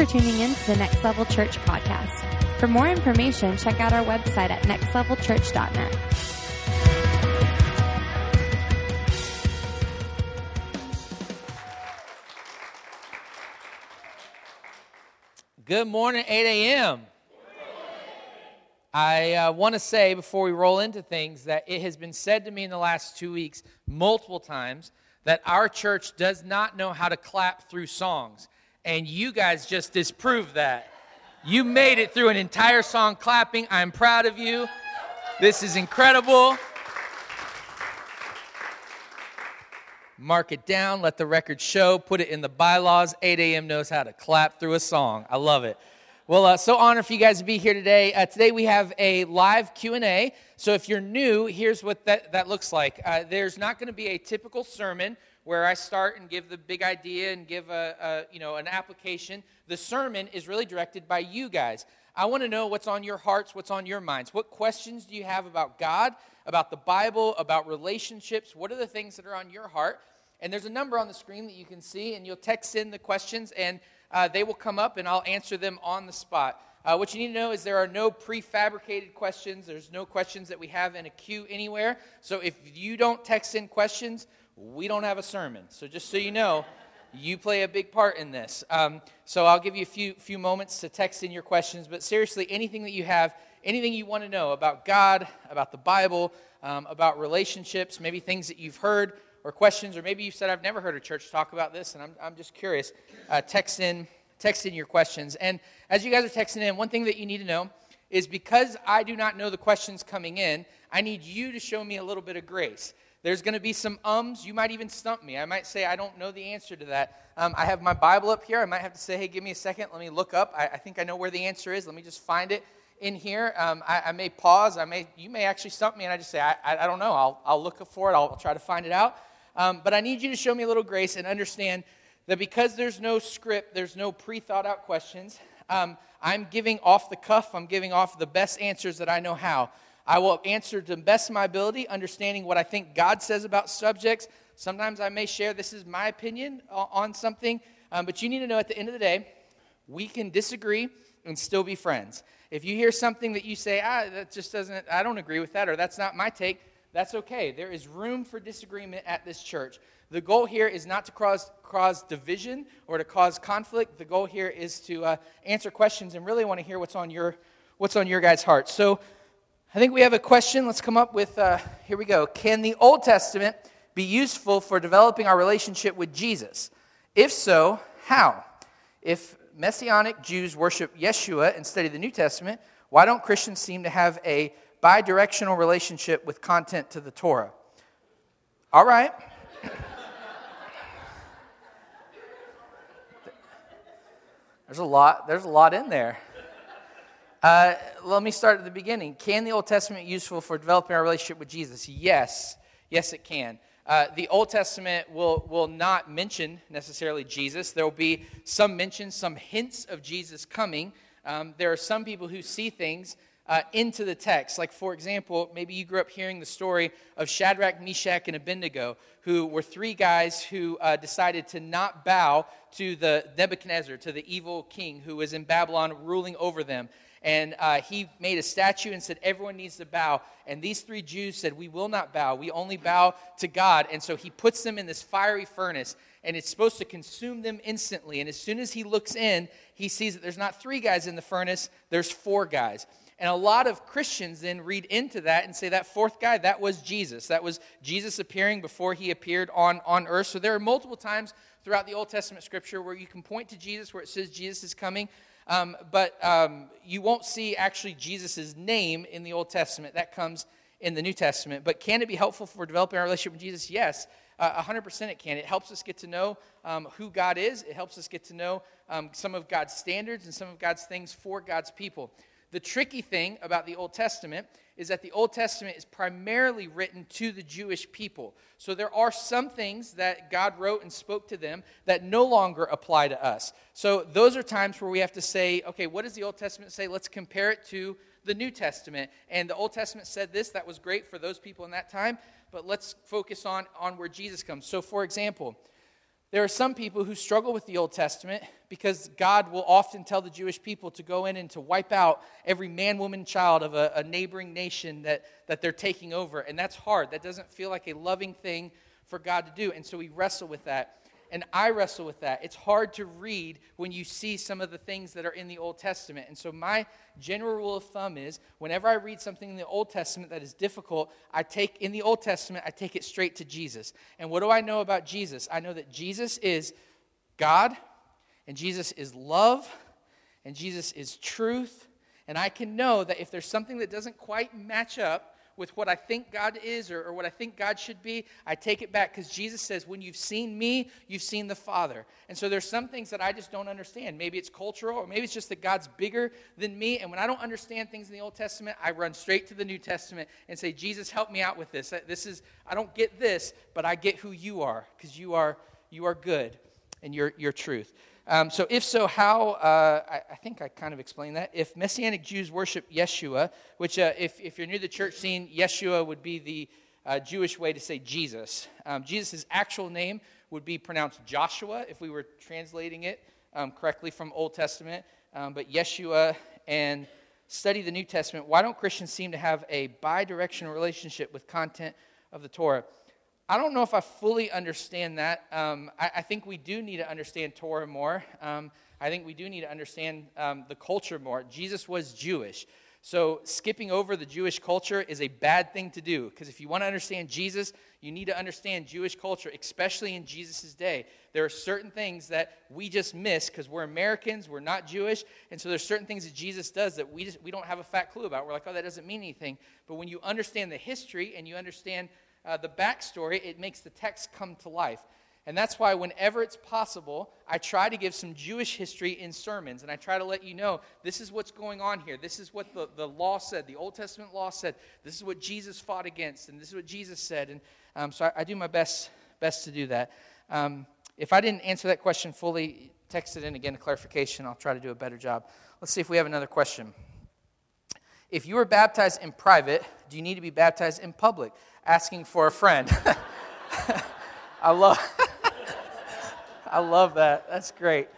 tuning in to the Next Level Church podcast. For more information, check out our website at nextlevelchurch.net. Good morning, 8 a.m. I want to say before we roll into things that it has been said to me in the last 2 weeks multiple times that our church does not know how to clap through songs. And you guys just disproved that. You made it through an entire song clapping. I'm proud of you. This is incredible. Mark it down, let the record show, put it in the bylaws. 8 a.m. knows how to clap through a song. I love it. Well, so honored for you guys to be here today. Today we have a live Q&A. So if you're new, here's what that looks like. There's not going to be a typical sermon where I start and give the big idea and give an application. The sermon is really directed by you guys. I want to know what's on your hearts, what's on your minds. What questions do you have about God, about the Bible, about relationships? What are the things that are on your heart? And there's a number on the screen that you can see, and you'll text in the questions, and they will come up, and I'll answer them on the spot. What you need to know is there are no prefabricated questions. There's no questions that we have in a queue anywhere. So if you don't text in questions, we don't have a sermon. So just so you know, you play a big part in this. So I'll give you a few moments to text in your questions. But seriously, anything that you have, anything you want to know about God, about the Bible, about relationships, maybe things that you've heard or questions, or maybe you said, I've never heard a church talk about this, and I'm just curious. Text in your questions. And as you guys are texting in, one thing that you need to know is because I do not know the questions coming in, I need you to show me a little bit of grace. There's going to be some ums. You might even stump me. I might say, I don't know the answer to that. I have my Bible up here. I might have to say, hey, give me a second. Let me look up. I think I know where the answer is. Let me just find it in here. I may pause. You may actually stump me, and I just say, I don't know. I'll look for it. I'll try to find it out. But I need you to show me a little grace and understand that because there's no script, there's no pre-thought-out questions, I'm giving off the cuff. I'm giving off the best answers that I know how. I will answer to the best of my ability, understanding what I think God says about subjects. Sometimes I may share this is my opinion on something, but you need to know at the end of the day, we can disagree and still be friends. If you hear something that you say, that just doesn't, I don't agree with that, or that's not my take, that's okay. There is room for disagreement at this church. The goal here is not to cause division or to cause conflict. The goal here is to answer questions and really want to hear what's on your guys' hearts. So I think we have a question. Let's come up with, here we go. Can the Old Testament be useful for developing our relationship with Jesus? If so, how? If Messianic Jews worship Yeshua and study the New Testament, why don't Christians seem to have a bi-directional relationship with content to the Torah? All right. There's a lot in there. Let me start at the beginning. Can the Old Testament be useful for developing our relationship with Jesus? Yes, it can. The Old Testament will not mention necessarily Jesus. There will be some mentions, some hints of Jesus coming. There are some people who see things into the text. Like, for example, maybe you grew up hearing the story of Shadrach, Meshach, and Abednego, who were three guys who decided to not bow to the Nebuchadnezzar, to the evil king who was in Babylon ruling over them. And he made a statue and said, everyone needs to bow. And these three Jews said, we will not bow. We only bow to God. And so he puts them in this fiery furnace, and it's supposed to consume them instantly. And as soon as he looks in, he sees that there's not three guys in the furnace, there's four guys. And a lot of Christians then read into that and say that fourth guy, that was Jesus. That was Jesus appearing before he appeared on earth. So there are multiple times throughout the Old Testament scripture where you can point to Jesus, where it says Jesus is coming. But you won't see actually Jesus' name in the Old Testament. That comes in the New Testament. But can it be helpful for developing our relationship with Jesus? Yes, 100% it can. It helps us get to know who God is. It helps us get to know some of God's standards and some of God's things for God's people. The tricky thing about the Old Testament is that the Old Testament is primarily written to the Jewish people. So there are some things that God wrote and spoke to them that no longer apply to us. So those are times where we have to say, okay, what does the Old Testament say? Let's compare it to the New Testament. And the Old Testament said this, that was great for those people in that time, but let's focus on where Jesus comes. So for example, There are some people who struggle with the Old Testament because God will often tell the Jewish people to go in and to wipe out every man, woman, child of a neighboring nation that they're taking over. And that's hard. That doesn't feel like a loving thing for God to do. And so we wrestle with that. And I wrestle with that. It's hard to read when you see some of the things that are in the Old Testament. And so my general rule of thumb is whenever I read something in the Old Testament that is difficult, I take it straight to Jesus. And what do I know about Jesus? I know that Jesus is God, and Jesus is love, and Jesus is truth. And I can know that if there's something that doesn't quite match up with what I think God is or what I think God should be, I take it back because Jesus says, when you've seen me, you've seen the Father. And so there's some things that I just don't understand. Maybe it's cultural, or maybe it's just that God's bigger than me. And when I don't understand things in the Old Testament, I run straight to the New Testament and say, Jesus, help me out with this. I don't get this, but I get who you are, because you are good and you're truth. So if so, how, I think I kind of explained that. If Messianic Jews worship Yeshua, which if you're new to the church scene, Yeshua would be the Jewish way to say Jesus. Jesus' actual name would be pronounced Joshua if we were translating it correctly from Old Testament. But Yeshua, and study the New Testament, why don't Christians seem to have a bi-directional relationship with content of the Torah? I don't know if I fully understand that. I think we do need to understand Torah more. I think we do need to understand the culture more. Jesus was Jewish. So skipping over the Jewish culture is a bad thing to do, because if you want to understand Jesus, you need to understand Jewish culture, especially in Jesus' day. There are certain things that we just miss because we're Americans, we're not Jewish, and so there's certain things that Jesus does that we don't have a fat clue about. We're like, oh, that doesn't mean anything. But when you understand the history and you understand the backstory, it makes the text come to life. And that's why whenever it's possible, I try to give some Jewish history in sermons, and I try to let you know, this is what's going on here. This is what the law said, the Old Testament law said. This is what Jesus fought against, and this is what Jesus said. And so I do my best to do that. If I didn't answer that question fully, text it in again to clarification. I'll try to do a better job. Let's see if we have another question. If you were baptized in private, do you need to be baptized in public? Asking for a friend. I love that. That's great.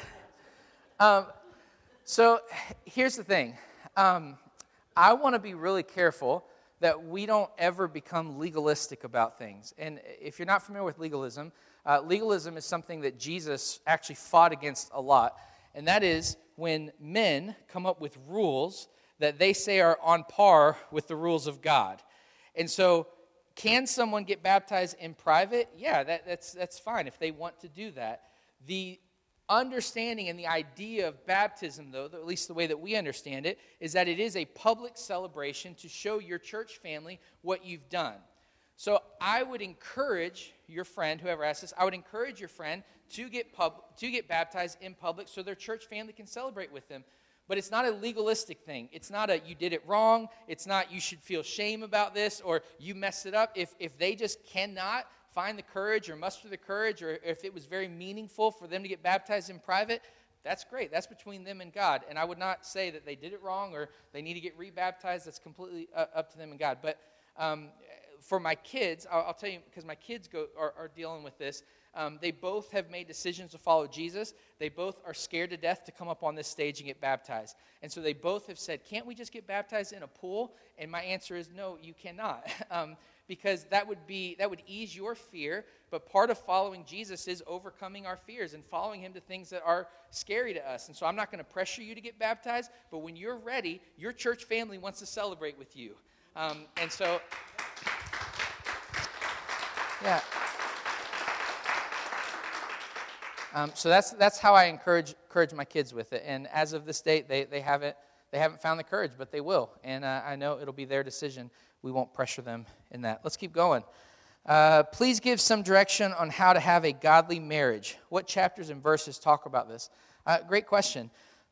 So here's the thing. I want to be really careful that we don't ever become legalistic about things. And if you're not familiar with legalism, legalism is something that Jesus actually fought against a lot. And that is when men come up with rules that they say are on par with the rules of God. And so, can someone get baptized in private? Yeah, that's fine if they want to do that. The understanding and the idea of baptism, though, at least the way that we understand it, is that it is a public celebration to show your church family what you've done. So I would encourage your friend, whoever asked this, I would encourage your friend to get baptized in public so their church family can celebrate with them. But it's not a legalistic thing. It's not a you did it wrong. It's not you should feel shame about this or you messed it up. If they just cannot find the courage or muster the courage, or if it was very meaningful for them to get baptized in private, that's great. That's between them and God. And I would not say that they did it wrong or they need to get rebaptized. That's completely up to them and God. But for my kids, I'll tell you, because my kids are dealing with this. They both have made decisions to follow Jesus. They both are scared to death to come up on this stage and get baptized. And so they both have said, can't we just get baptized in a pool? And my answer is, no, you cannot. Because that would ease your fear. But part of following Jesus is overcoming our fears and following him to things that are scary to us. And so I'm not going to pressure you to get baptized. But when you're ready, your church family wants to celebrate with you. And so, yeah. So that's how I encourage my kids with it. And as of this date, they haven't found the courage, but they will. And I know it'll be their decision. We won't pressure them in that. Let's keep going. Please give some direction on how to have a godly marriage. What chapters and verses talk about this? Great question.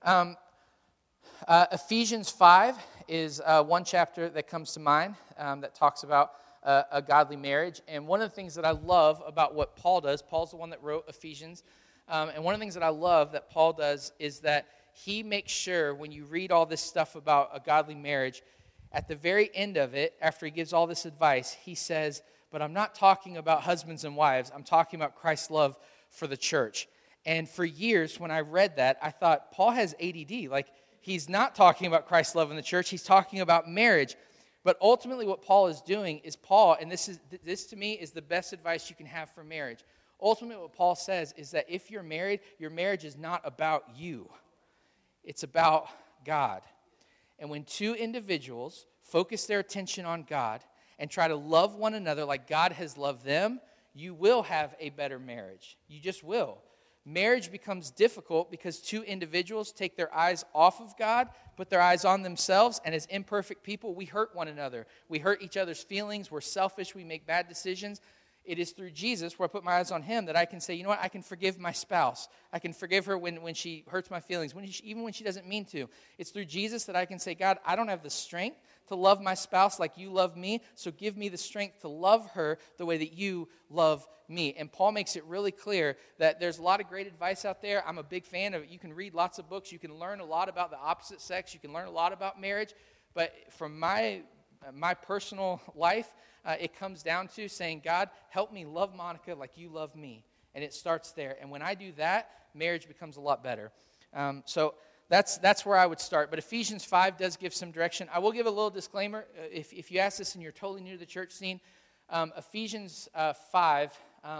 Ephesians 5 is one chapter that comes to mind that talks about a godly marriage. And one of the things that I love about what Paul does, Paul's the one that wrote Ephesians, and one of the things that I love that Paul does is that he makes sure when you read all this stuff about a godly marriage, at the very end of it, after he gives all this advice, he says, but I'm not talking about husbands and wives. I'm talking about Christ's love for the church. And for years, when I read that, I thought, Paul has ADD. Like, he's not talking about Christ's love in the church. He's talking about marriage. But ultimately, what Paul is doing is and this to me is the best advice you can have for marriage. Ultimately, what Paul says is that if you're married, your marriage is not about you. It's about God. And when two individuals focus their attention on God and try to love one another like God has loved them, you will have a better marriage. You just will. Marriage becomes difficult because two individuals take their eyes off of God, put their eyes on themselves, and as imperfect people, we hurt one another. We hurt each other's feelings. We're selfish. We make bad decisions. It is through Jesus, where I put my eyes on him, that I can say, you know what, I can forgive my spouse. I can forgive her when she hurts my feelings, even when she doesn't mean to. It's through Jesus that I can say, God, I don't have the strength to love my spouse like you love me, so give me the strength to love her the way that you love me. And Paul makes it really clear that there's a lot of great advice out there. I'm a big fan of it. You can read lots of books. You can learn a lot about the opposite sex. You can learn a lot about marriage. But from my personal life, it comes down to saying, God, help me love Monica like you love me. And it starts there. And when I do that, marriage becomes a lot better. So that's where I would start. But Ephesians 5 does give some direction. I will give a little disclaimer. If you ask this and you're totally new to the church scene, Ephesians 5,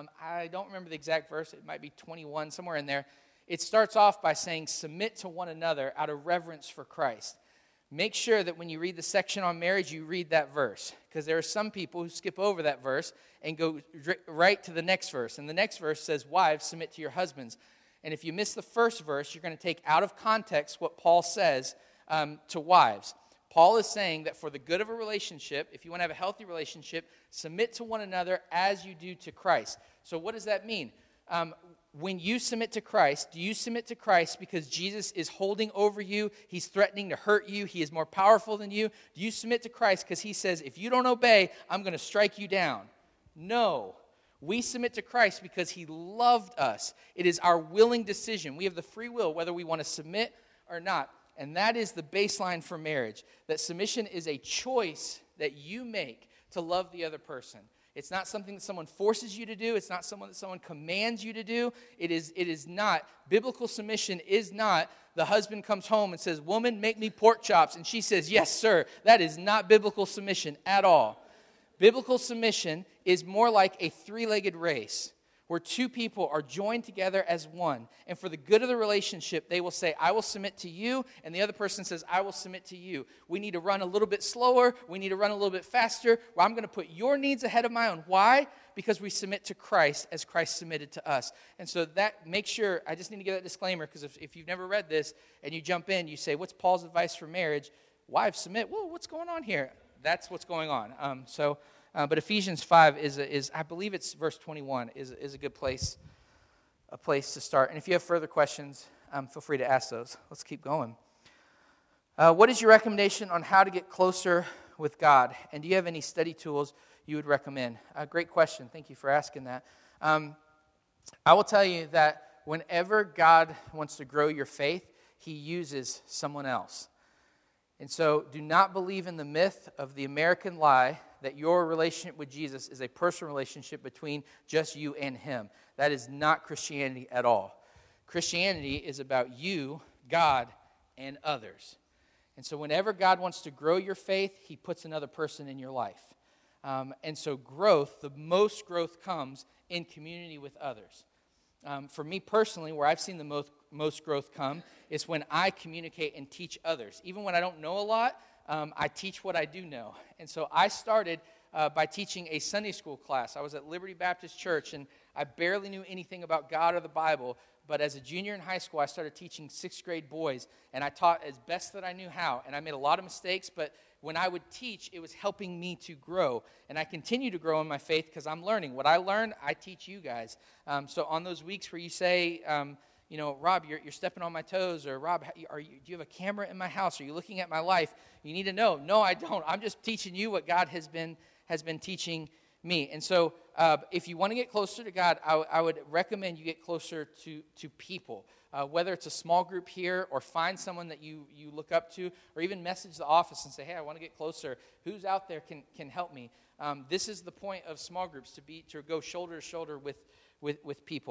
I don't remember the exact verse. It might be 21, somewhere in there. It starts off by saying, submit to one another out of reverence for Christ. Make sure that when you read the section on marriage, you read that verse. Because there are some people who skip over that verse and go right to the next verse. And the next verse says, wives, submit to your husbands. And if you miss the first verse, you're going to take out of context what Paul says to wives. Paul is saying that for the good of a relationship, if you want to have a healthy relationship, submit to one another as you do to Christ. So what does that mean? When you submit to Christ, do you submit to Christ because Jesus is holding over you? He's threatening to hurt you. He is more powerful than you. Do you submit to Christ because he says, if you don't obey, I'm going to strike you down? No. We submit to Christ because he loved us. It is our willing decision. We have the free will whether we want to submit or not. And that is the baseline for marriage, that submission is a choice that you make to love the other person. It's not something that someone forces you to do. It's not something that someone commands you to do. It is not. Biblical submission is not the husband comes home and says, woman, make me pork chops. And she says, yes, sir. That is not biblical submission at all. Biblical submission is more like a three-legged race where two people are joined together as one. And for the good of the relationship, they will say, I will submit to you. And the other person says, I will submit to you. We need to run a little bit slower. We need to run a little bit faster. Well, I'm going to put your needs ahead of my own. Why? Because we submit to Christ as Christ submitted to us. And so that, make sure, I just need to give that disclaimer, because if you've never read this and you jump in, you say, what's Paul's advice for marriage? Wives, submit. Whoa, what's going on here? That's what's going on. But Ephesians 5 is I believe it's verse 21 is a good place to start. And if you have further questions, feel free to ask those. Let's keep going. What is your recommendation on how to get closer with God? And do you have any study tools you would recommend? Great question. Thank you for asking that. I will tell you that whenever God wants to grow your faith, he uses someone else. And so do not believe in the myth of the American lie that your relationship with Jesus is a personal relationship between just you and him. That is not Christianity at all. Christianity is about you, God, and others. And so whenever God wants to grow your faith, he puts another person in your life. And so growth, the most growth comes in community with others. For me personally, where I've seen the most growth come is when I communicate and teach others. Even when I don't know a lot, I teach what I do know. And so I started by teaching a Sunday school class. I was at Liberty Baptist Church, and I barely knew anything about God or the Bible. But as a junior in high school, I started teaching 6th grade boys, and I taught as best that I knew how. And I made a lot of mistakes, but when I would teach, it was helping me to grow. And I continue to grow in my faith because I'm learning. What I learned, I teach you guys. So on those weeks where you say, Rob, you're stepping on my toes, or Rob, do you have a camera in my house? Are you looking at my life? You need to know. No, I don't. I'm just teaching you what God has been teaching me. And so if you want to get closer to God, I would recommend you get closer to people, whether it's a small group here or find someone that you look up to, or even message the office and say, hey, I want to get closer. Who's out there can help me? This is the point of small groups, to go shoulder to shoulder with people.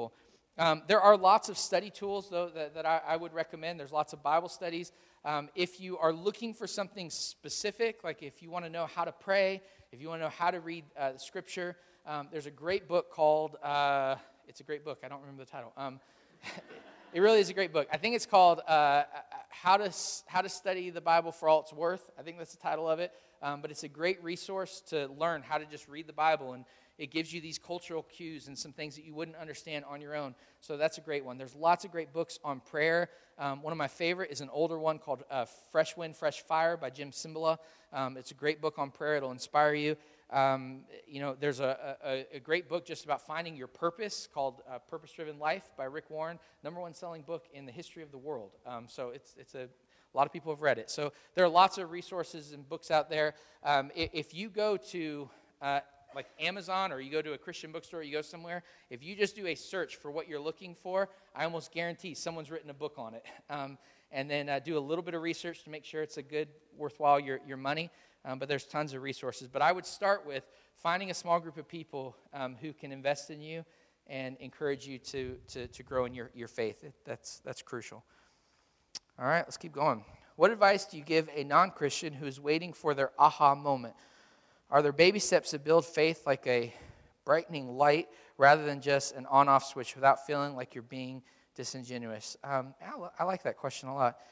There are lots of study tools, though, that I would recommend. There's lots of Bible studies. If you are looking for something specific, like if you want to know how to pray, if you want to know how to read Scripture, there's a great book called, it's a great book. I don't remember the title. It really is a great book. I think it's called How to Study the Bible for All It's Worth. I think that's the title of it. But it's a great resource to learn how to just read the Bible, and it gives you these cultural cues and some things that you wouldn't understand on your own. So that's a great one. There's lots of great books on prayer. One of my favorite is an older one called Fresh Wind, Fresh Fire by Jim Cymbala. It's a great book on prayer. It'll inspire you. There's a great book just about finding your purpose called Purpose-Driven Life by Rick Warren, #1 selling book in the history of the world. So it's a lot of people have read it. So there are lots of resources and books out there. If you go to like Amazon, or you go to a Christian bookstore, you go somewhere, if you just do a search for what you're looking for, I almost guarantee someone's written a book on it. And then do a little bit of research to make sure it's a good, worthwhile your money. But there's tons of resources. But I would start with finding a small group of people who can invest in you and encourage you to grow in your faith. That's crucial. All right, let's keep going. What advice do you give a non-Christian who is waiting for their aha moment? Are there baby steps that build faith, like a brightening light rather than just an on-off switch without feeling like you're being disingenuous? I like that question a lot.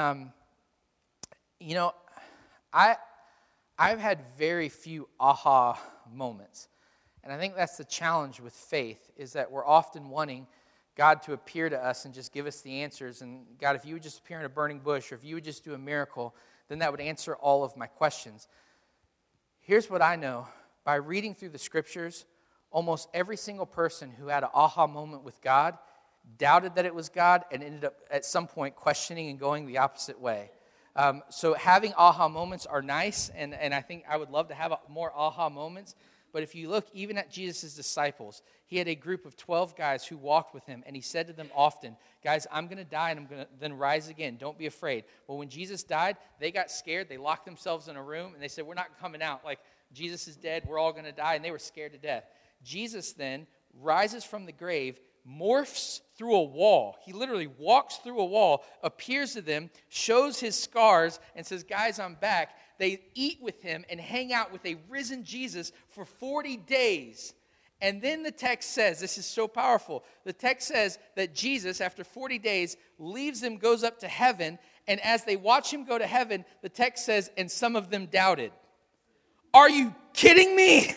I've had very few aha moments. And I think that's the challenge with faith, is that we're often wanting God to appear to us and just give us the answers. And God, if you would just appear in a burning bush, or if you would just do a miracle, then that would answer all of my questions. Here's what I know. By reading through the Scriptures, almost every single person who had an aha moment with God doubted that it was God and ended up at some point questioning and going the opposite way. So having aha moments are nice, and I think I would love to have more aha moments. But if you look even at Jesus' disciples, he had a group of 12 guys who walked with him, and he said to them often, guys, I'm going to die and I'm going to then rise again. Don't be afraid. Well, when Jesus died, they got scared. They locked themselves in a room, and they said, we're not coming out. Like, Jesus is dead. We're all going to die. And they were scared to death. Jesus then rises from the grave, morphs through a wall. He literally walks through a wall, appears to them, shows his scars, and says, guys, I'm back. They eat with him and hang out with a risen Jesus for 40 days. And then the text says, this is so powerful, the text says that Jesus, after 40 days, leaves them, goes up to heaven, and as they watch him go to heaven, the text says, and some of them doubted. Are you kidding me?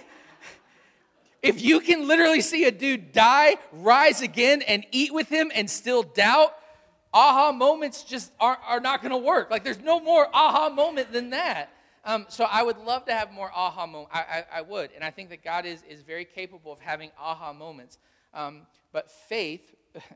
If you can literally see a dude die, rise again, and eat with him and still doubt, aha moments just are not going to work. Like, there's no more aha moment than that. So I would love to have more aha moments. I would. And I think that God is very capable of having aha moments. But faith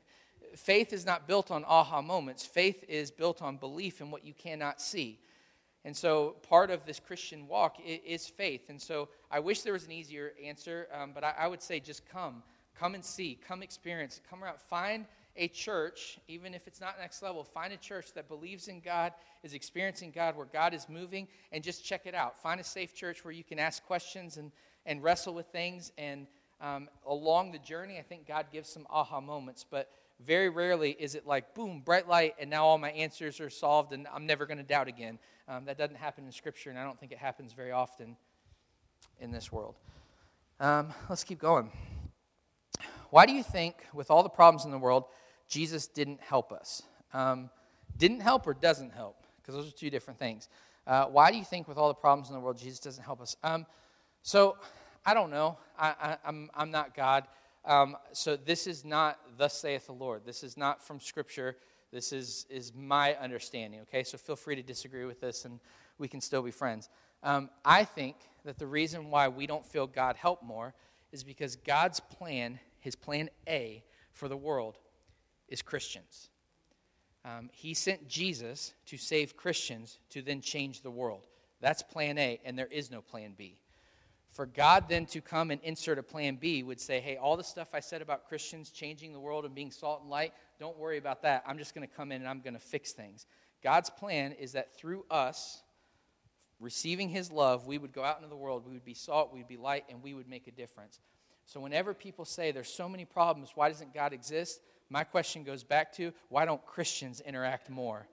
is not built on aha moments. Faith is built on belief in what you cannot see. And so part of this Christian walk is faith. And so I wish there was an easier answer, but I would say just come and see, come experience, come around, find a church, even if it's not next level, find a church that believes in God, is experiencing God, where God is moving, and just check it out. Find a safe church where you can ask questions and wrestle with things. And along the journey, I think God gives some aha moments, but very rarely is it like, boom, bright light, and now all my answers are solved, and I'm never going to doubt again. That doesn't happen in Scripture, and I don't think it happens very often in this world. Let's keep going. Why do you think, with all the problems in the world, Jesus didn't help us? Didn't help or doesn't help? Because those are two different things. Why do you think, with all the problems in the world, Jesus doesn't help us? So I don't know. I'm not God. So this is not thus saith the Lord. This is not from Scripture. This is my understanding, okay? So feel free to disagree with this, and we can still be friends. I think that the reason why we don't feel God help more is because God's plan, his plan A for the world, is Christians. He sent Jesus to save Christians to then change the world. That's plan A, and there is no plan B. For God then to come and insert a plan B would say, hey, all the stuff I said about Christians changing the world and being salt and light, don't worry about that. I'm just going to come in and I'm going to fix things. God's plan is that through us receiving his love, we would go out into the world, we would be salt, we would be light, and we would make a difference. So whenever people say there's so many problems, why doesn't God exist? My question goes back to, why don't Christians interact more?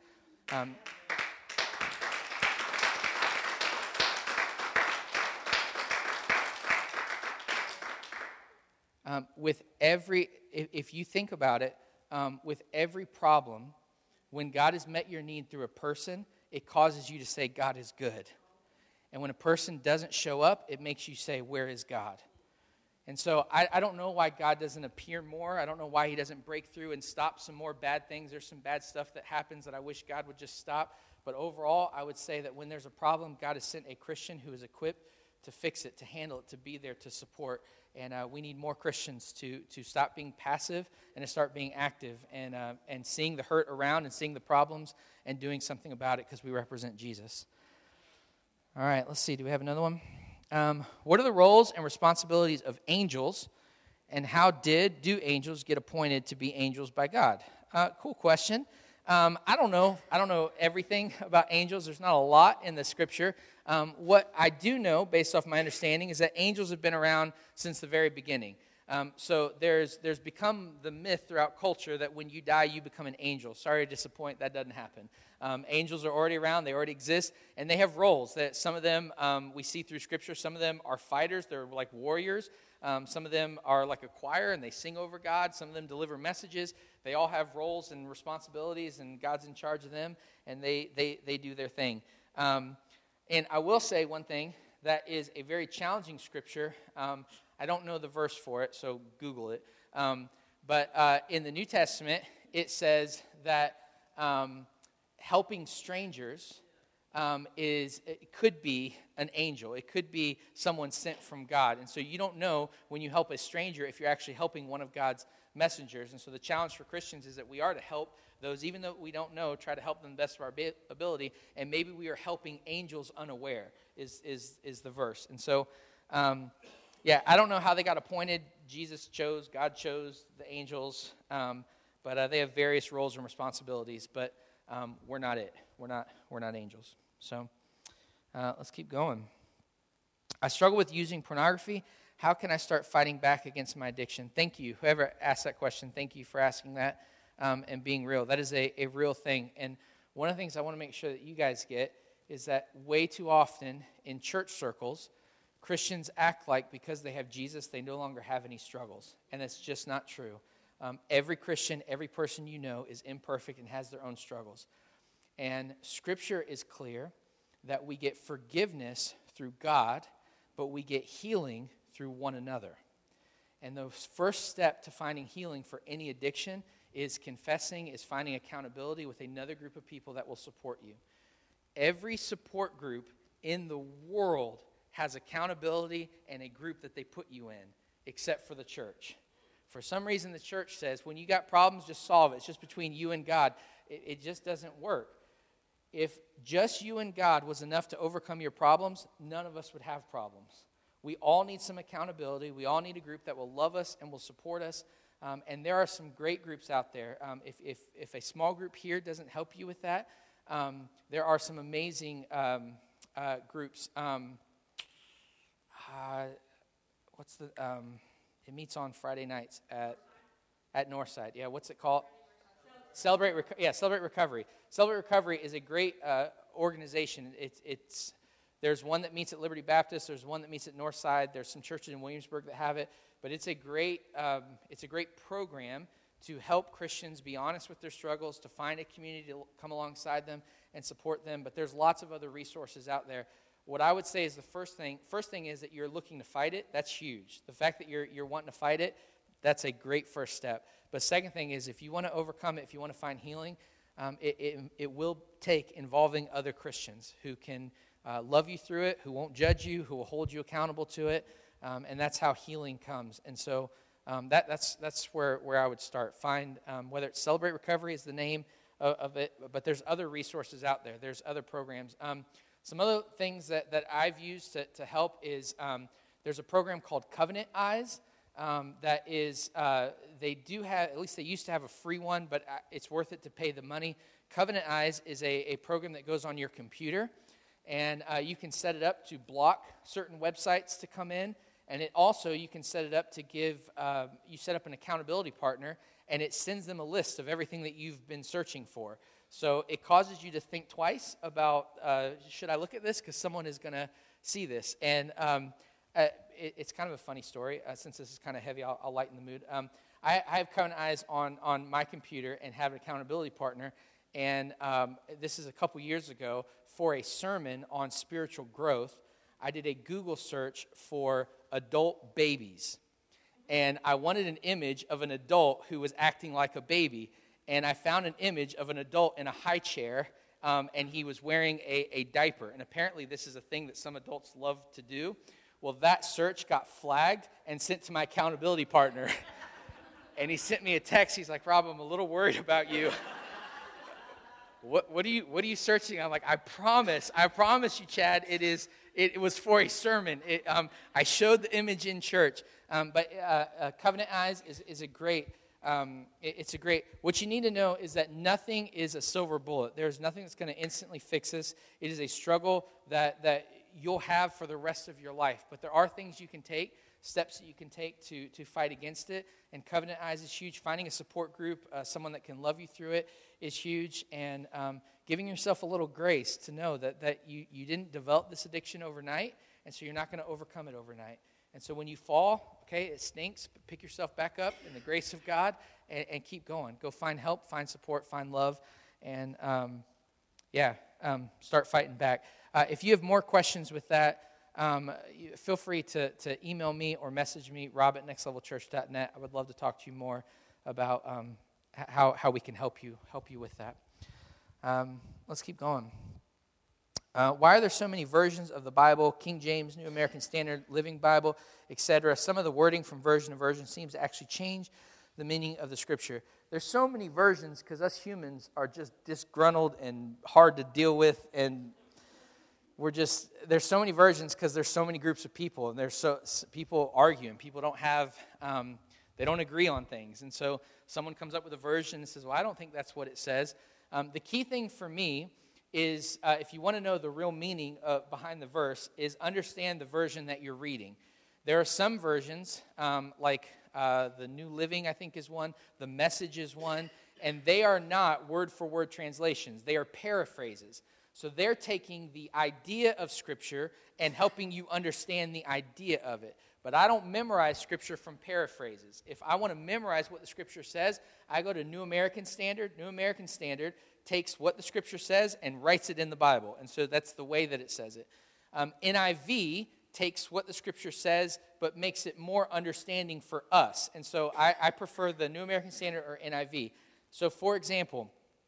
If you think about it, with every problem, when God has met your need through a person, it causes you to say, God is good. And when a person doesn't show up, it makes you say, where is God? And so I don't know why God doesn't appear more. I don't know why he doesn't break through and stop some more bad things. There's some bad stuff that happens that I wish God would just stop. But overall, I would say that when there's a problem, God has sent a Christian who is equipped to fix it, to handle it, to be there, to support. And we need more Christians to stop being passive and to start being active and seeing the hurt around and seeing the problems and doing something about it because we represent Jesus. All right, let's see. Do we have another one? What are the roles and responsibilities of angels, and how do angels get appointed to be angels by God? Cool question. I don't know everything about angels. There's not a lot in the Scripture. What I do know, based off my understanding, is that angels have been around since the very beginning. So there's become the myth throughout culture that when you die, you become an angel. Sorry to disappoint, that doesn't happen. Angels are already around, they already exist, and they have roles. That some of them we see through Scripture. Some of them are fighters, they're like warriors. Some of them are like a choir, and they sing over God. Some of them deliver messages. They all have roles and responsibilities, and God's in charge of them, and they do their thing. And I will say one thing that is a very challenging Scripture. I don't know the verse for it, so Google it. But in the New Testament, it says that helping strangers it could be an angel. It could be someone sent from God. And so you don't know when you help a stranger if you're actually helping one of God's messengers. And so the challenge for Christians is that we are to help those, even though we don't know, try to help them the best of our ability. And maybe we are helping angels unaware is the verse. And so, I don't know how they got appointed. God chose the angels. But they have various roles and responsibilities. But we're not it. We're not angels. So let's keep going. I struggle with using pornography. How can I start fighting back against my addiction? Thank you. Whoever asked that question, thank you for asking that and being real. That is a real thing. And one of the things I want to make sure that you guys get is that way too often in church circles, Christians act like because they have Jesus, they no longer have any struggles. And that's just not true. Every Christian, every person you know is imperfect and has their own struggles. And Scripture is clear that we get forgiveness through God, but we get healing through one another. And the first step to finding healing for any addiction is confessing, is finding accountability with another group of people that will support you. Every support group in the world has accountability and a group that they put you in, except for the church. For some reason, the church says, when you got problems, just solve it. It's just between you and God. It just doesn't work. If just you and God was enough to overcome your problems, none of us would have problems. We all need some accountability. We all need a group that will love us and will support us. And there are some great groups out there. If a small group here doesn't help you with that, there are some amazing groups. It meets on Friday nights at Northside. Yeah, what's it called? Celebrate Recovery. Celebrate Recovery is a great organization. There's one that meets at Liberty Baptist. There's one that meets at Northside. There's some churches in Williamsburg that have it. But it's a great program to help Christians be honest with their struggles, to find a community to come alongside them and support them. But there's lots of other resources out there. What I would say is the first thing is that you're looking to fight it. That's huge. The fact that you're wanting to fight it, that's a great first step. But second thing is if you want to overcome it, if you want to find healing, it will take involving other Christians who can love you through it, who won't judge you, who will hold you accountable to it, and that's how healing comes. And so that's where I would start. Find whether it's Celebrate Recovery is the name of it, but there's other resources out there. There's other programs. Some other things that I've used to help is there's a program called Covenant Eyes that is, they do have, at least they used to have a free one, but it's worth it to pay the money. Covenant Eyes is a program that goes on your computer, and you can set it up to block certain websites to come in, And it also, you can set it up to give, you set up an accountability partner, and it sends them a list of everything that you've been searching for. So it causes you to think twice about, should I look at this? Because someone is going to see this. And it's kind of a funny story. Since this is kind of heavy, I'll lighten the mood. I have Covenant Eyes on my computer and have an accountability partner. And this is a couple years ago for a sermon on spiritual growth. I did a Google search for adult babies. And I wanted an image of an adult who was acting like a baby. And I found an image of an adult in a high chair, and he was wearing a diaper. And apparently this is a thing that some adults love to do. Well, that search got flagged and sent to my accountability partner. And he sent me a text. He's like, Rob, I'm a little worried about you. What are you searching? I'm like, I promise you, Chad, it was for a sermon. I showed the image in church. But Covenant Eyes is a great, it's a great, what you need to know is that nothing is a silver bullet. There's nothing that's going to instantly fix this. It is a struggle that you'll have for the rest of your life. But there are things you can take, steps that you can take to fight against it. And Covenant Eyes is huge. Finding a support group, someone that can love you through it, is huge. And giving yourself a little grace to know that you didn't develop this addiction overnight, and so you're not going to overcome it overnight. And so when you fall, okay, it stinks, but pick yourself back up in the grace of God and keep going. Go find help, find support, find love, and start fighting back. If you have more questions with that, feel free to email me or message me, rob@nextlevelchurch.net. I would love to talk to you more about how we can help you with that. Let's keep going. Why are there so many versions of the Bible? King James, New American Standard, Living Bible, etc. Some of the wording from version to version seems to actually change the meaning of the Scripture. There's so many versions because us humans are just disgruntled and hard to deal with, and there's so many versions because there's so many groups of people, and there's people arguing. People don't have, they don't agree on things, and so someone comes up with a version and says, well, I don't think that's what it says. The key thing for me is, if you want to know the real meaning behind the verse, is understand the version that you're reading. There are some versions, like the New Living, I think, is one. The Message is one. And they are not word-for-word translations. They are paraphrases. So they're taking the idea of Scripture and helping you understand the idea of it. But I don't memorize Scripture from paraphrases. If I want to memorize what the Scripture says, I go to New American Standard. New American Standard takes what the Scripture says and writes it in the Bible. And so that's the way that it says it. NIV takes what the Scripture says but makes it more understanding for us. And so I prefer the New American Standard or NIV. So for example,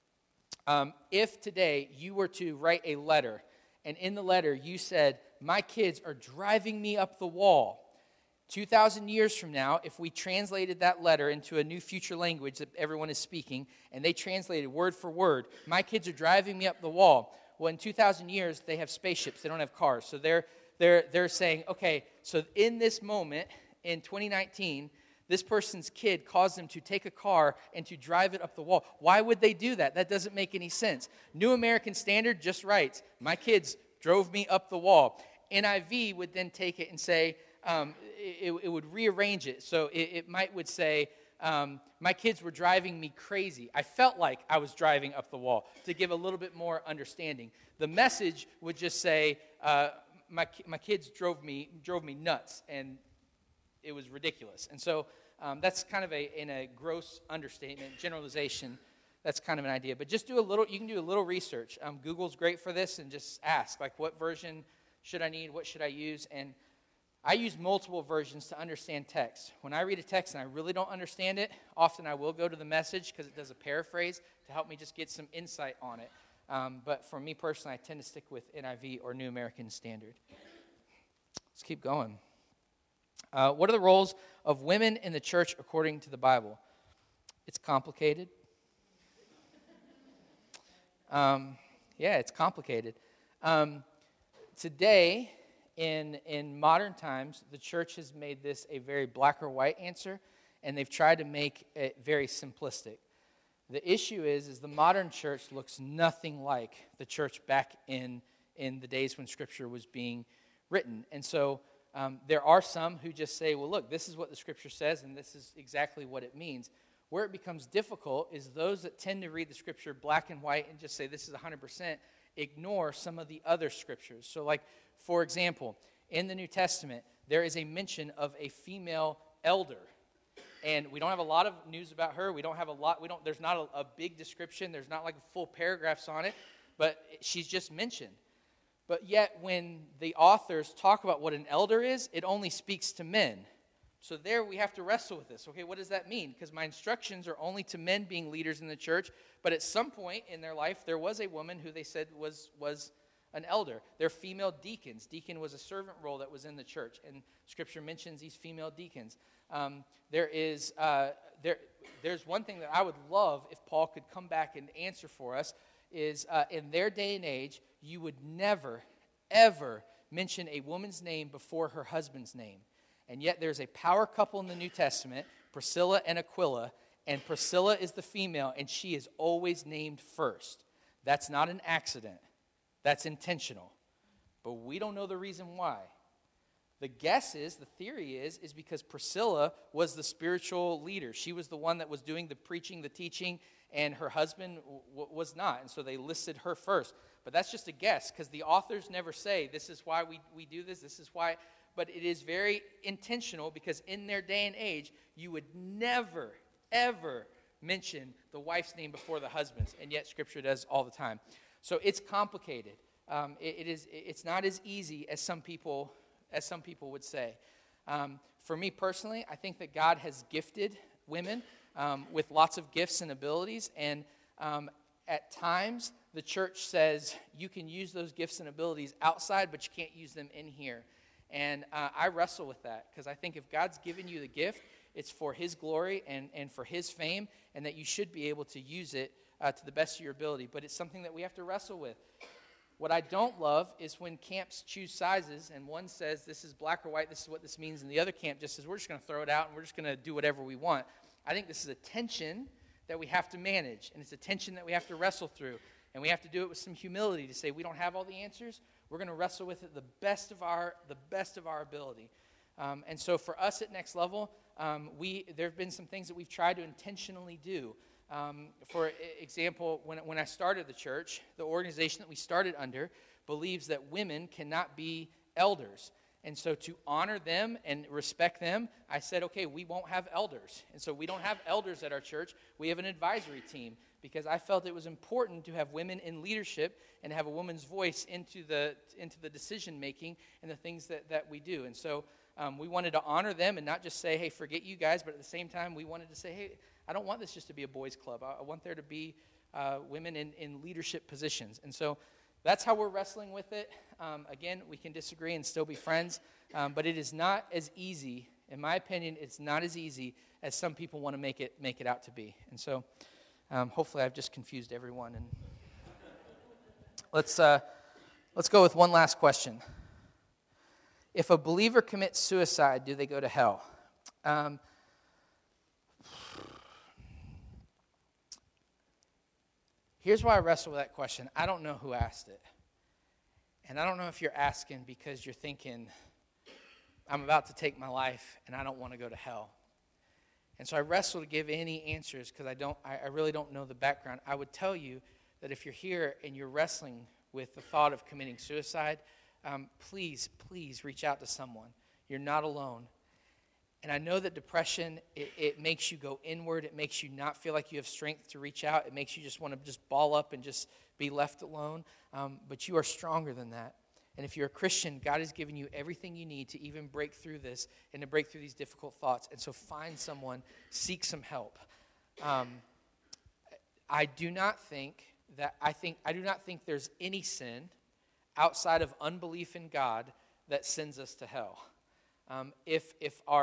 if today you were to write a letter, and in the letter you said, my kids are driving me up the wall. 2,000 years from now, if we translated that letter into a new future language that everyone is speaking, and they translated word for word, my kids are driving me up the wall. Well, in 2,000 years, they have spaceships. They don't have cars. So they're saying, okay, so in this moment, in 2019, this person's kid caused them to take a car and to drive it up the wall. Why would they do that? That doesn't make any sense. New American Standard just writes, my kids drove me up the wall. NIV would then take it and say, it would rearrange it. So it would say, my kids were driving me crazy. I felt like I was driving up the wall, to give a little bit more understanding. The Message would just say, my kids drove me nuts, and it was ridiculous. And so that's kind of in a gross understatement, generalization. That's kind of an idea. But just you can do a little research. Google's great for this, and just ask, like, what version should I need? What should I use? And I use multiple versions to understand text. When I read a text and I really don't understand it, often I will go to the Message because it does a paraphrase to help me just get some insight on it. But for me personally, I tend to stick with NIV or New American Standard. Let's keep going. What are the roles of women in the church according to the Bible? It's complicated. It's complicated. Today, in modern times, the church has made this a very black or white answer, and they've tried to make it very simplistic. The issue is the modern church looks nothing like the church back in the days when Scripture was being written. And so There are some who just say, well, look, this is what the Scripture says, and this is exactly what it means. Where it becomes difficult is those that tend to read the Scripture black and white and just say this is 100%, ignore some of the other Scriptures. So like, for example, in the New Testament, there is a mention of a female elder. And we don't have a lot of news about her. There's not a big description. There's not like full paragraphs on it. But she's just mentioned. But yet when the authors talk about what an elder is, it only speaks to men. So there we have to wrestle with this. Okay, what does that mean? Because my instructions are only to men being leaders in the church. But at some point in their life, there was a woman who they said was an elder. They're female deacons. Deacon was a servant role that was in the church. And Scripture mentions these female deacons. There's one thing that I would love if Paul could come back and answer for us is in their day and age, you would never, ever mention a woman's name before her husband's name. And yet there's a power couple in the New Testament, Priscilla and Aquila, and Priscilla is the female, and she is always named first. That's not an accident. That's intentional. But we don't know the reason why. The guess is, the theory is because Priscilla was the spiritual leader. She was the one that was doing the preaching, the teaching, and her husband was not. And so they listed her first. But that's just a guess, because the authors never say, this is why we do this is why. But it is very intentional, because in their day and age, you would never, ever mention the wife's name before the husband's. And yet Scripture does all the time. So it's complicated. It's not as easy as some people would say. For me personally, I think that God has gifted women with lots of gifts and abilities, and at times the church says you can use those gifts and abilities outside, but you can't use them in here. And I wrestle with that, because I think if God's given you the gift, it's for His glory and for His fame, and that you should be able to use it to the best of your ability. But it's something that we have to wrestle with. What I don't love is when camps choose sizes, and one says this is black or white, this is what this means, and the other camp just says we're just going to throw it out and we're just going to do whatever we want. I think this is a tension that we have to manage, and it's a tension that we have to wrestle through, and we have to do it with some humility to say we don't have all the answers. We're going to wrestle with it the best of our ability. And so for us at Next Level, there have been some things that we've tried to intentionally do. For example, when I started the church, the organization that we started under believes that women cannot be elders. And so to honor them and respect them, I said, okay, we won't have elders. And so we don't have elders at our church. We have an advisory team, because I felt it was important to have women in leadership and have a woman's voice into the decision-making and the things that we do. And so we wanted to honor them and not just say, hey, forget you guys, but at the same time, we wanted to say, hey, I don't want this just to be a boys' club. I want there to be women in leadership positions. And so that's how we're wrestling with it. Again, we can disagree and still be friends, but it is not as easy. In my opinion, it's not as easy as some people want to make it out to be. And so hopefully I've just confused everyone. And let's go with one last question. If a believer commits suicide, do they go to hell? Here's why I wrestle with that question. I don't know who asked it. And I don't know if you're asking because you're thinking, I'm about to take my life and I don't want to go to hell. And so I wrestle to give any answers because I really don't know the background. I would tell you that if you're here and you're wrestling with the thought of committing suicide, please reach out to someone. You're not alone. And I know that depression, it makes you go inward. It makes you not feel like you have strength to reach out. It makes you just want to just ball up and just be left alone. But you are stronger than that. And if you're a Christian, God has given you everything you need to even break through this and to break through these difficult thoughts. And so find someone, seek some help. I do not think there's any sin outside of unbelief in God that sends us to hell. If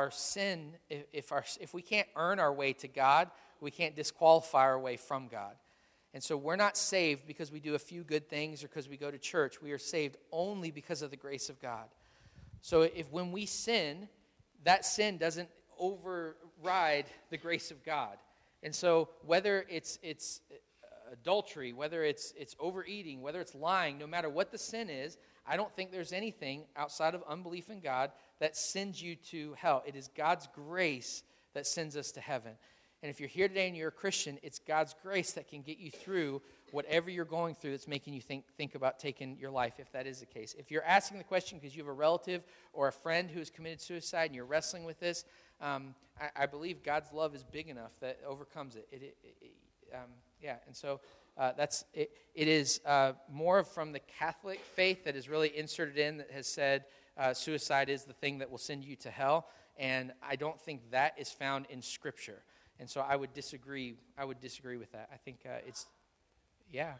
we can't earn our way to God, we can't disqualify our way from God. And so we're not saved because we do a few good things or because we go to church. We are saved only because of the grace of God. So when we sin, that sin doesn't override the grace of God. And so whether it's adultery, whether it's overeating, whether it's lying, no matter what the sin is, I don't think there's anything outside of unbelief in God that sends you to hell. It is God's grace that sends us to heaven. And if you're here today and you're a Christian, it's God's grace that can get you through whatever you're going through that's making you think about taking your life, if that is the case. If you're asking the question because you have a relative or a friend who has committed suicide and you're wrestling with this, I believe God's love is big enough that overcomes it. And so that's it. It is more from the Catholic faith that is really inserted in that has said suicide is the thing that will send you to hell, and I don't think that is found in Scripture. And so I would disagree. With that. I think it's, yeah.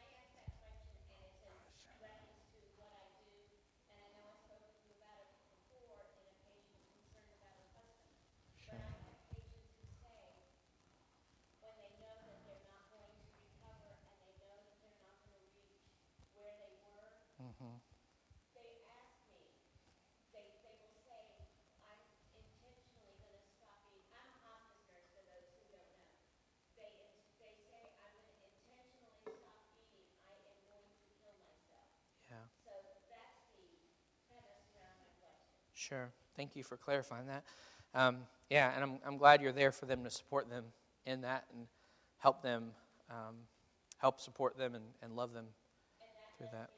Sure. Thank you for clarifying that. And I'm glad you're there for them to support them in that and help them, help support them and love them through that.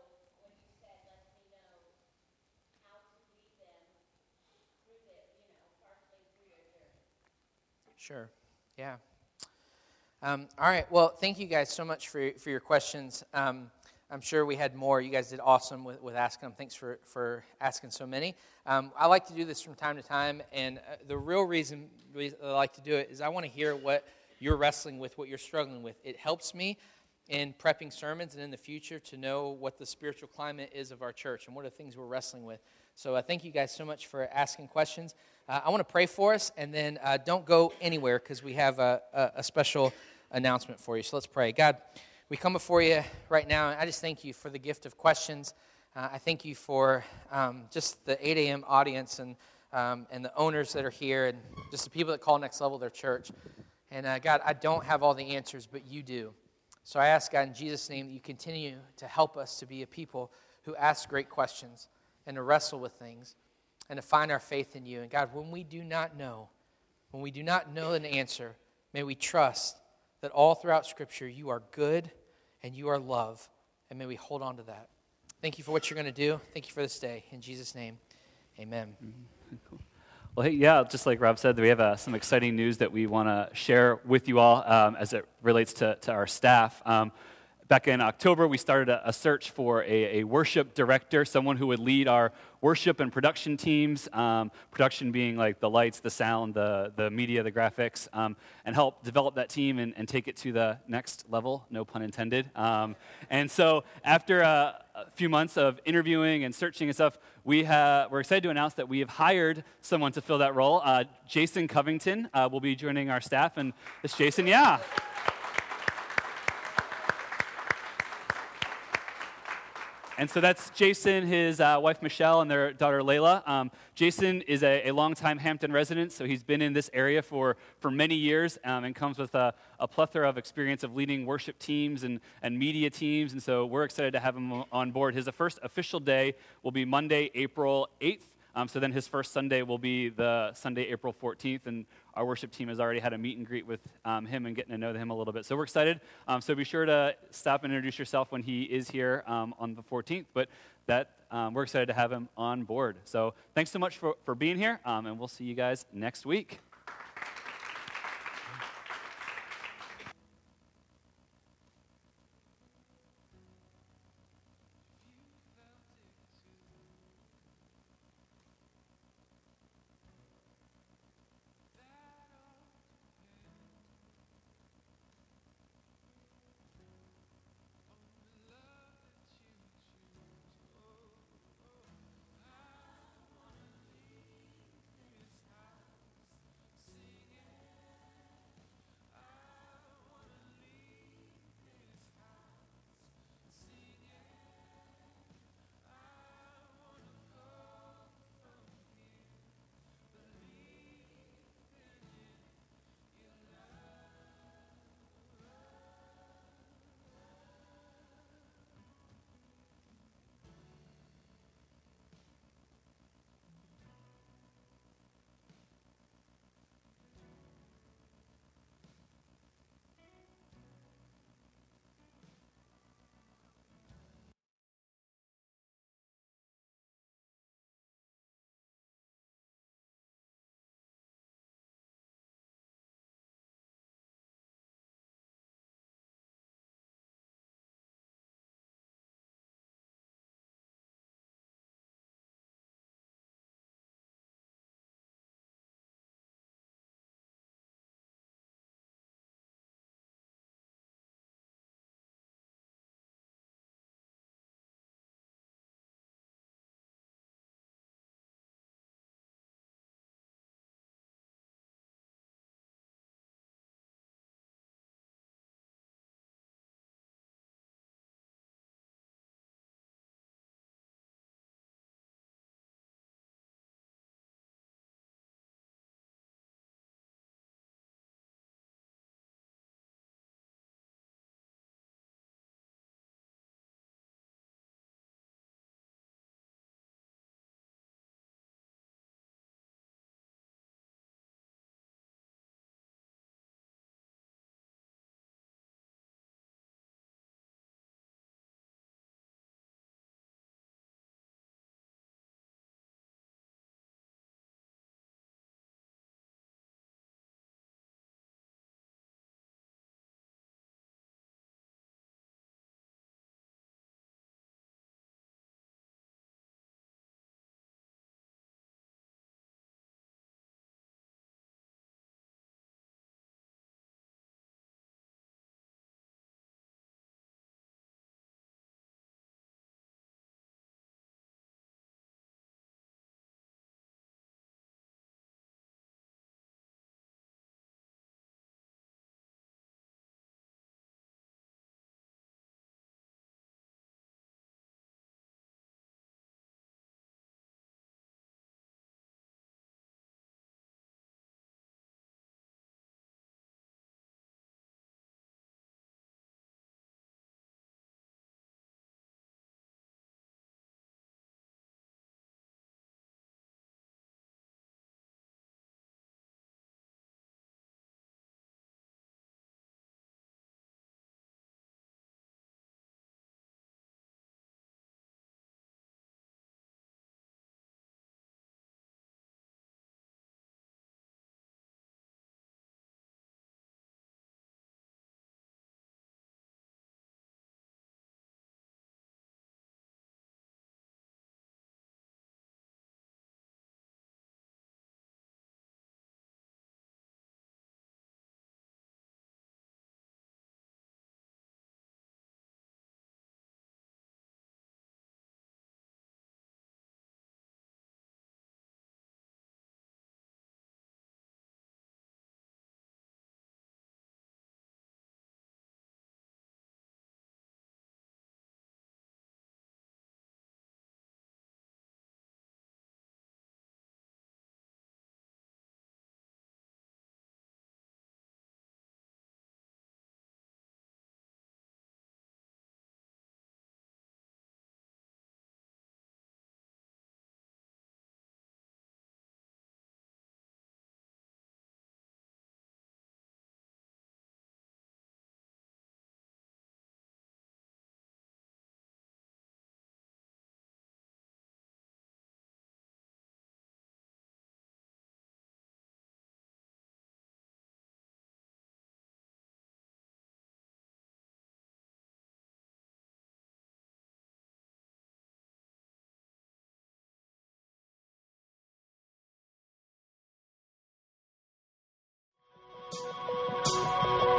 Sure. Yeah. All right. Well, thank you guys so much for your questions. I'm sure we had more. You guys did awesome with asking them. Thanks for asking so many. I like to do this from time to time, and the real reason I like to do it is I want to hear what you're wrestling with, what you're struggling with. It helps me in prepping sermons and in the future to know what the spiritual climate is of our church and what are the things we're wrestling with. So thank you guys so much for asking questions. I want to pray for us, and then don't go anywhere because we have a special announcement for you. So let's pray. God, we come before you right now, and I just thank you for the gift of questions. I thank you for just the 8 a.m. audience and the owners that are here and just the people that call Next Level their church. And God, I don't have all the answers, but you do. So I ask, God, in Jesus' name, that you continue to help us to be a people who ask great questions and to wrestle with things and to find our faith in you. And God, when we do not know an answer, may we trust that all throughout Scripture you are good and you are love, and may we hold on to that. Thank you for what you're going to do. Thank you for this day. In Jesus' name, amen. Cool. Well, hey, yeah, just like Rob said, we have some exciting news that we want to share with you all as it relates to our staff. Back in October, we started a search for a worship director, someone who would lead our worship and production teams, production being like the lights, the sound, the media, the graphics, and help develop that team and take it to the next level, no pun intended. And so after a few months of interviewing and searching and stuff, we're excited to announce that we have hired someone to fill that role. Jason Covington will be joining our staff, and it's Jason, yeah. And so that's Jason, his wife Michelle, and their daughter Layla. Jason is a longtime Hampton resident, so he's been in this area for many years and comes with a plethora of experience of leading worship teams and media teams. And so we're excited to have him on board. His first official day will be Monday, April 8th. So then his first Sunday will be the Sunday, April 14th, and our worship team has already had a meet and greet with him and getting to know him a little bit. So we're excited. So be sure to stop and introduce yourself when he is here on the 14th. But we're excited to have him on board. So thanks so much for being here, and we'll see you guys next week.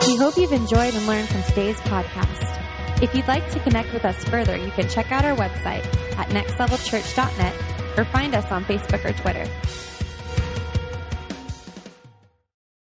We hope you've enjoyed and learned from today's podcast. If you'd like to connect with us further, you can check out our website at nextlevelchurch.net or find us on Facebook or Twitter.